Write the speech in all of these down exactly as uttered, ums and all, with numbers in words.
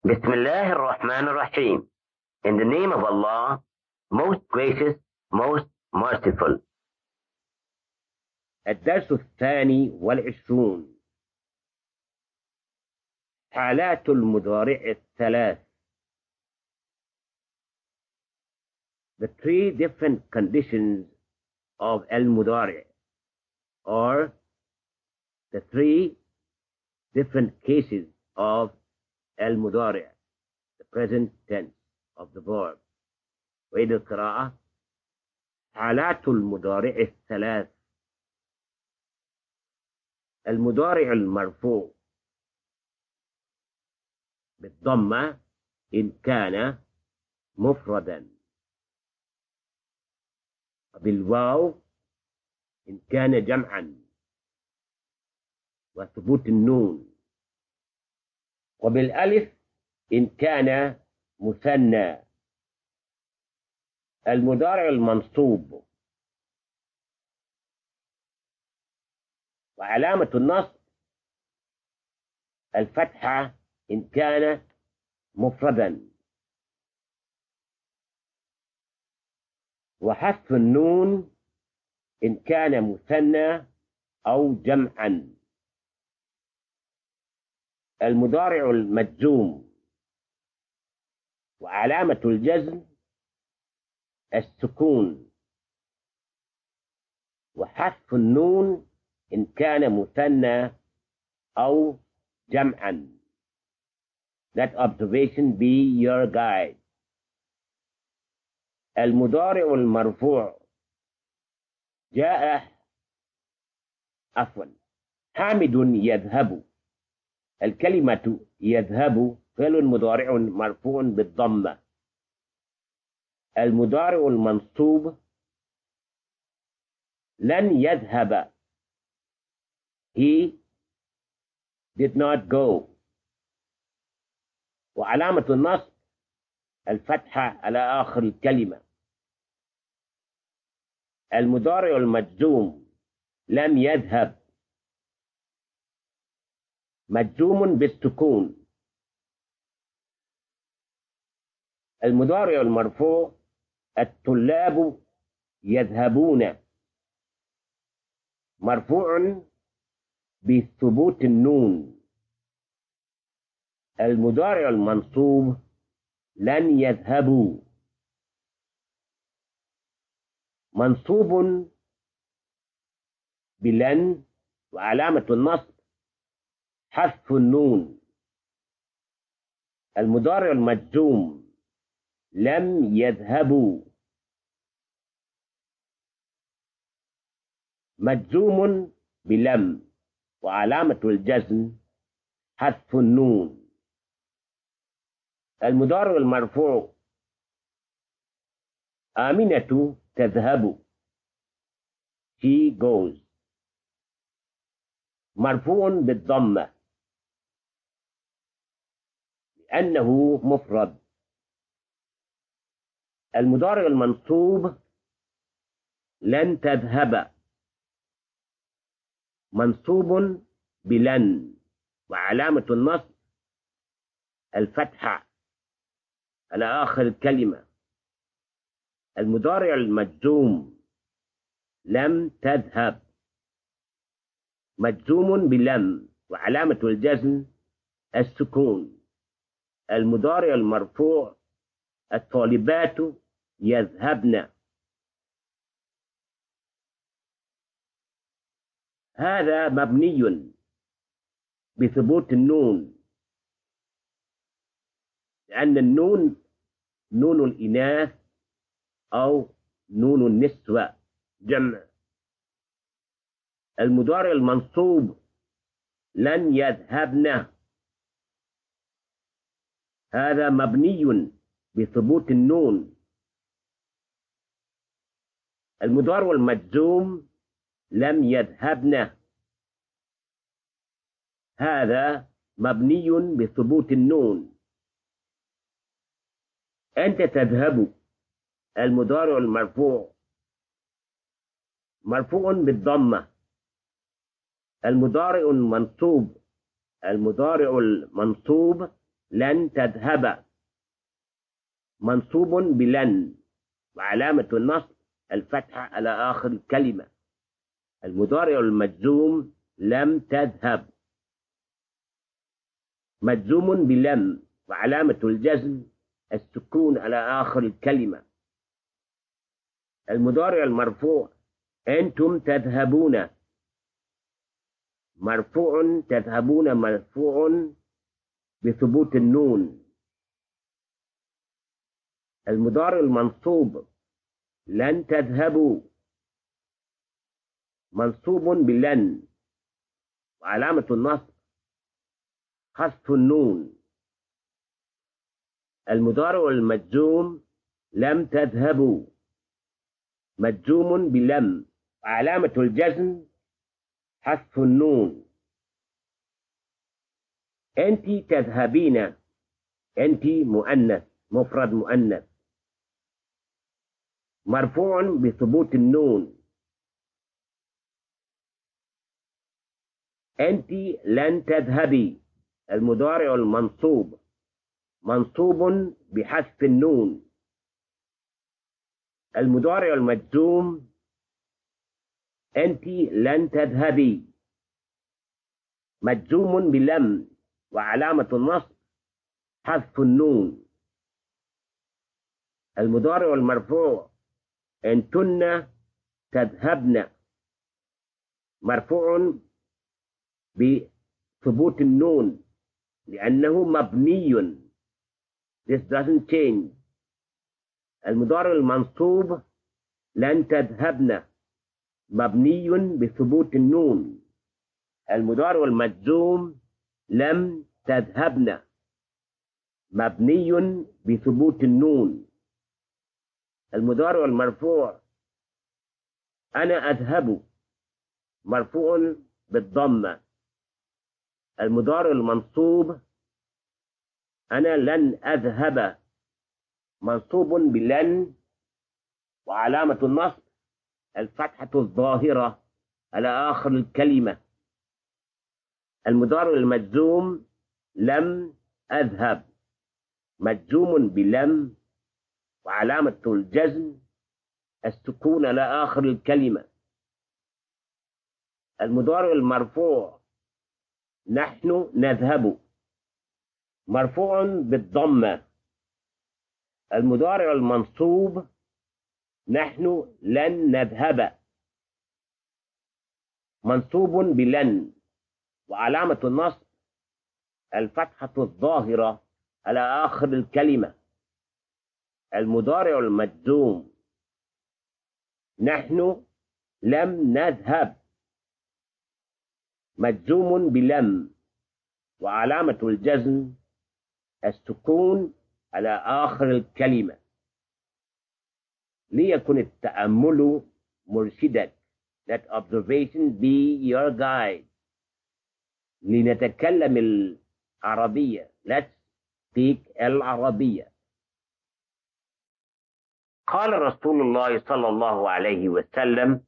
Bismillah ar-Rahman ar-Rahim. In the name of Allah, most gracious, most merciful. الدرس الثاني والعشرون حالات المضارع الثلاث. The three different conditions of al-mudari' or the three different cases of al-mudari', the present tense of the verb. وإذا القراءة حالات المضارع الثلاث. المضارع المرفوع بالضمة إن كان مفردا، بالواو إن كان جمعا، وثبوت النون، وبالألف إن كان مثنى. المضارع المنصوب وعلامة النصب الفتحة إن كان مفردا، وحذف النون إن كان مثنى أو جمعا. المضارع المجزوم وعلامة الجزم السكون، وحذف النون إن كان مثنى أو جمعا. Let observation be your guide. المضارع المرفوع جاء عفوا حامد يذهب. الكلمة يذهب فعل مضارع مرفوع بالضمة. المضارع المنصوب لن يذهب، he did not go، وعلامة النصب الفتحة على آخر الكلمة. المضارع المجزوم لم يذهب مجزوم بالسكون. المضارع المرفوع الطلاب يذهبون مرفوع بثبوت النون. المضارع المنصوب لن يذهبوا منصوب بلن، وعلامة النصب حذف النون. المضارع المجزوم لم يذهبوا مجزوم بلم، وعلامة الجزم حذف النون. المضارع المرفوع آمنة تذهب she goes مرفوع بالضمة لأنه مفرد. المضارع المنصوب لن تذهب منصوب بلن، وعلامة النصب الفتحة على آخر الكلمة. المضارع المجزوم لم تذهب مجزوم بلم، وعلامة الجزم السكون. المضارع المرفوع الطالبات يذهبن، هذا مبني بثبوت النون لأن النون نون الإناث أو نون النسوة جمع. المضارع المنصوب لن يذهبن هذا مبني بثبوت النون. المضارع المجزوم لم يذهبن هذا مبني بثبوت النون. أنت تذهب المضارع المرفوع مرفوع بالضمة. المضارع المنصوب المضارع المنصوب لن تذهب منصوب بلن وعلامة النصب الفتحة على آخر الكلمة. المضارع المجزوم لم تذهب مجزوم بلم وعلامة الجزم السكون على آخر الكلمة. المضارع المرفوع أنتم تذهبون مرفوع تذهبون مرفوع بثبوت النون. المضارع المنصوب لن تذهبوا منصوب بلن وعلامة النصب حذف النون. المضارع المجزوم لم تذهبوا مجزوم بلم وعلامة الجزم حذف النون. أنت تذهبين أنت مؤنث مفرد مؤنث مرفوع بثبوت النون. أنت لن تذهبي المضارع المنصوب منصوب بحذف النون. المضارع المجزوم أنت لن تذهبي مجزوم بلم وعلامة النصب حذف النون. المضارع المرفوع أنتن تذهبن مرفوع بثبوت النون لأنه مبني. This doesn't change. المضارع المنصوب لن تذهبن مبني بثبوت النون. المضارع المجزوم لم تذهبن مبني بثبوت النون. المضارع المرفوع أنا أذهب مرفوع بالضمة. المضارع المنصوب أنا لن أذهب منصوب بلن وعلامة النصب الفتحة الظاهرة على آخر الكلمة. المضارع المجزوم لم أذهب مجزوم بلم وعلامة الجزم السكون على آخر الكلمة. المضارع المرفوع نحن نذهب مرفوع بالضمة. المضارع المنصوب نحن لن نذهب منصوب بلن وعلامة النصب الفتحة الظاهرة على آخر الكلمة. المضارع المجزوم نحن لم نذهب مجزوم بلم وعلامة الجزم السكون على آخر الكلمة. ليكن التأمل مرشدك. Let observation be your guide. لنتكلم العربية. Let's speak العربية. قال رسول الله صلى الله عليه وسلم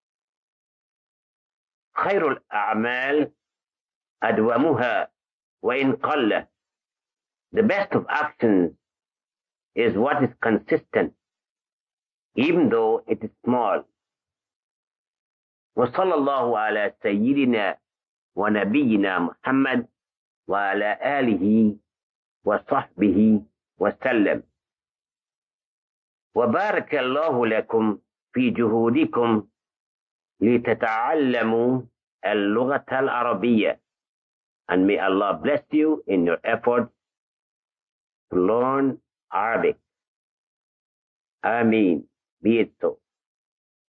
خير الأعمال أدومها وإن قل. The best of actions is what is consistent even though it is small. وصلى الله على سيدنا ونبينا محمد وعلى آله وصحبه وسلم. وبارك الله لكم في جهودكم لتتعلموا اللغة العربية. And may Allah bless you in your efforts to learn Arabic. Ameen. Be it so.